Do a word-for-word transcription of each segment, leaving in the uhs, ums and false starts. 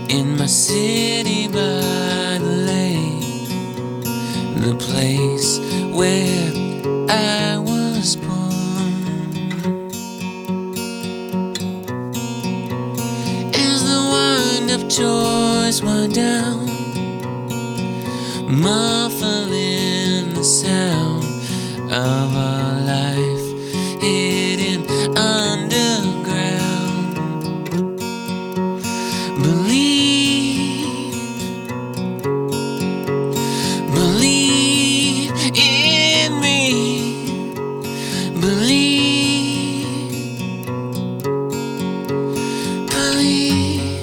in my city by the lake, the place where I was born. As the wind-up joys wind down, muffling the sound of our life hidden underground. Believe, believe in me, believe, believe,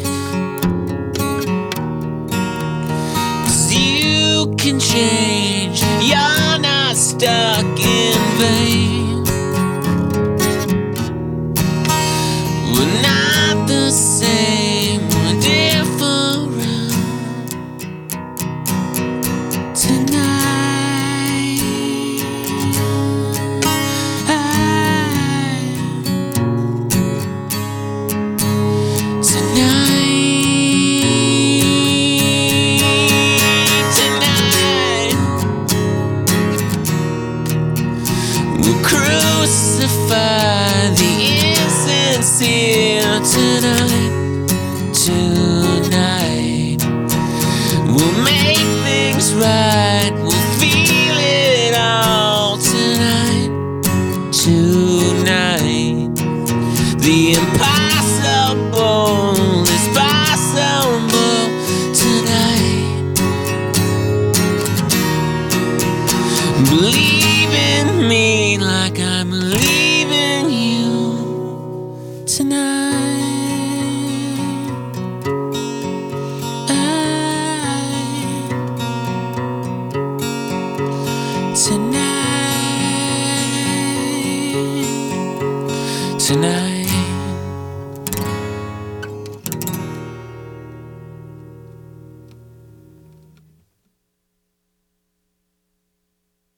'cause you can change, you're not stuck in vain. We're not the same, we're different. Tonight, tonight, tonight, we'll crucify the insincere. Tonight, tonight, we'll make things right, we'll feel it all. Tonight, tonight, the impossible is possible. Tonight, believe in me like I believe in you. Tonight, I, tonight, tonight.